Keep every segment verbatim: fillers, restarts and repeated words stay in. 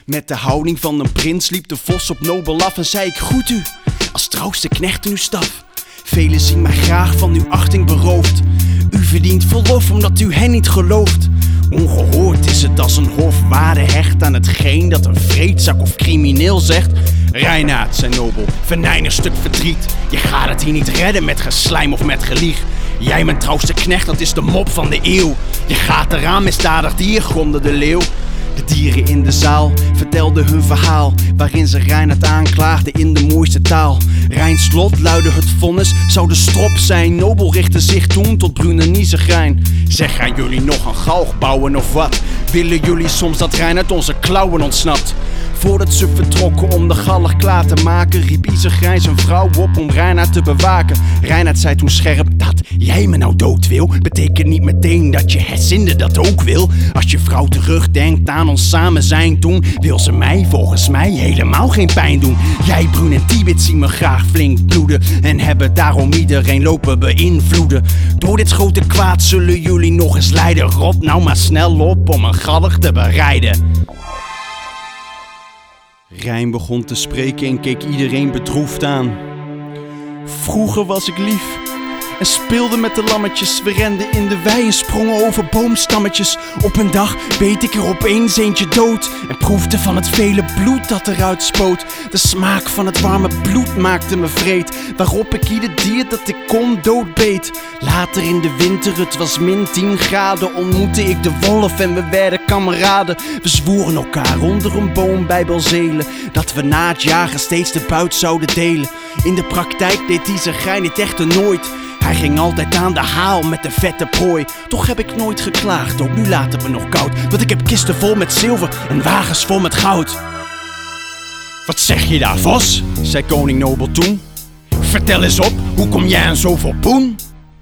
Met de houding van een prins liep de vos op Nobel af en zei: ik groet u, als trouwste knecht in uw staf. Velen zien mij graag van uw achting beroofd. U verdient verlof omdat u hen niet gelooft. Ongehoord is het als een hof waarde hecht aan hetgeen dat een vreedzak of crimineel zegt. Reinaard, zei Nobel, venijnig stuk verdriet. Je gaat het hier niet redden met geslijm of met gelieg. Jij mijn trouwste knecht, dat is de mop van de eeuw. Je gaat eraan, misdadig dier, gromde de leeuw. De dieren in de zaal vertelden hun verhaal, waarin ze Reinaard aanklaagden in de mooiste taal. Reins lot luidde het vonnis, zou de strop zijn. Nobel richtte zich toen tot Brune Niezegrijn. Zeg, gaan jullie nog een galg bouwen of wat? Willen jullie soms dat Reinaard onze klauwen ontsnapt? Voordat ze vertrokken om de galg klaar te maken, riep Niezegrijn zijn vrouw op om Reinaard te bewaken. Reinaard zei toen scherp: dat jij me nou dood wil, betekent niet meteen dat je herzinde dat ook wil. Als je vrouw terugdenkt aan ons samen zijn toen, wil ze mij volgens mij helemaal geen pijn doen. Jij, Brune en Tibit zien me graag flink bloeden en hebben daarom iedereen lopen beïnvloeden. Door dit grote kwaad zullen jullie nog eens lijden. Rot nou maar snel op om een galg te bereiden. Rijn begon te spreken en keek iedereen bedroefd aan. Vroeger was ik lief en speelde met de lammetjes. We renden in de wei en sprongen over boomstammetjes. Op een dag beet ik er opeens eentje dood en proefde van het vele bloed dat eruit spoot. De smaak van het warme bloed maakte me vreed, waarop ik ieder dier dat ik kon doodbeet. Later in de winter, het was min tien graden, ontmoette ik de wolf en we werden kameraden. We zwoeren elkaar onder een boom bij Belzelen dat we na het jagen steeds de buit zouden delen. In de praktijk deed Niezegrijn dit echter nooit. Hij ging altijd aan de haal met de vette prooi. Toch heb ik nooit geklaagd, ook nu laat het me nog koud. Want ik heb kisten vol met zilver en wagens vol met goud. Wat zeg je daar, vos? Zei koning Nobel toen. Vertel eens op, hoe kom jij aan zoveel poen?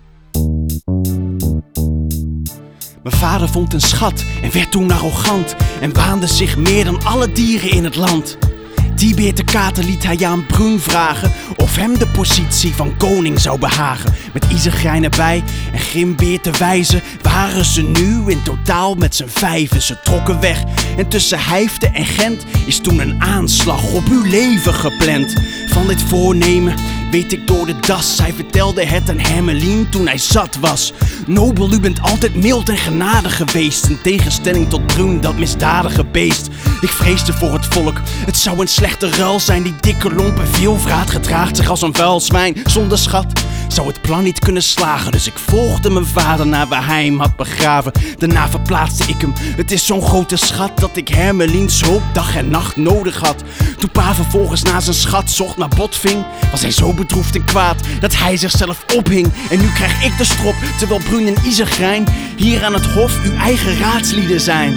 Mijn vader vond een schat en werd toen arrogant en waande zich meer dan alle dieren in het land. Tibit de kater liet hij aan Brune vragen of hem de positie van koning zou behagen. Met Niezegrijn erbij en Grimbeer te wijzen waren ze nu in totaal met z'n vijven. Ze trokken weg en tussen Hijfte en Gent is toen een aanslag op uw leven gepland. Van dit voornemen weet ik door de das. Hij vertelde het aan Hermelien toen hij zat was. Nobel, u bent altijd mild en genadig geweest, in tegenstelling tot Brune, dat misdadige beest. Ik vreesde voor het volk, het zou een slechte ruil zijn. Die dikke lomp en veelvraat gedraagt zich als een vuil zwijn. Zonder schat zou het plan niet kunnen slagen, dus ik volgde mijn vader naar waar hij hem had begraven. Daarna verplaatste ik hem, het is zo'n grote schat dat ik Hermeliens hulp dag en nacht nodig had. Toen pa vervolgens naar zijn schat zocht naar Botving, was hij zo bedroefd en kwaad dat hij zichzelf ophing. En nu krijg ik de strop, terwijl Brune en Niezegrijn hier aan het hof uw eigen raadslieden zijn.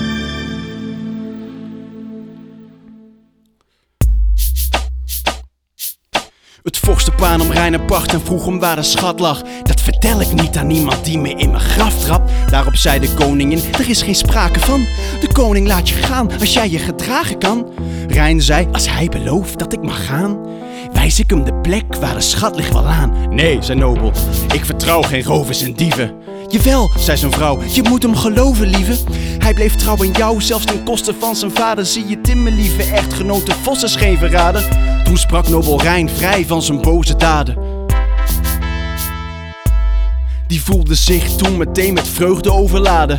Het vorstenpaar nam Reinaard pacht en vroeg hem waar de schat lag. Dat vertel ik niet aan iemand die me in mijn graf trapt. Daarop zei de koningin: er is geen sprake van. De koning laat je gaan als jij je gedragen kan. Rein zei: als hij belooft dat ik mag gaan, wijs ik hem de plek waar de schat ligt wel aan. Nee, zei Nobel, ik vertrouw geen rovers en dieven. Jawel, zei zijn vrouw, je moet hem geloven, lieve. Hij bleef trouw aan jou, zelfs ten koste van zijn vader. Zie je Tim, mijn lieve echtgenoot, de vos is geen verrader. Toen sprak Nobel Rein vrij van zijn boze daden. Die voelde zich toen meteen met vreugde overladen.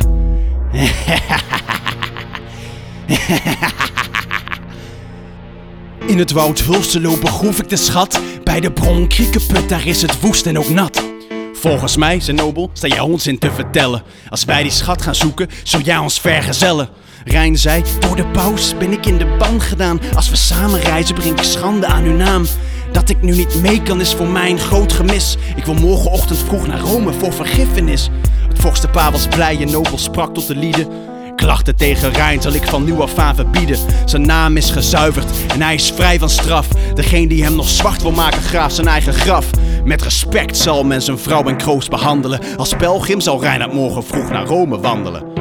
In het woud Hulselo begroef ik de schat. Bij de bron Kriekeput, daar is het woest en ook nat. Volgens mij, zei Nobel, sta jij onzin te vertellen. Als wij die schat gaan zoeken, zul jij ons vergezellen. Rein zei: door de paus ben ik in de ban gedaan. Als we samen reizen, breng ik schande aan uw naam. Dat ik nu niet mee kan is voor mij een groot gemis. Ik wil morgenochtend vroeg naar Rome voor vergiffenis. Het vorstenpaar was blij en Nobel sprak tot de lieden. Klachten tegen Rein zal ik van nu af aan verbieden. Zijn naam is gezuiverd en hij is vrij van straf. Degene die hem nog zwart wil maken, graaft zijn eigen graf. Met respect zal men zijn vrouw en kroost behandelen. Als pelgrim zal Reinaard morgen vroeg naar Rome wandelen.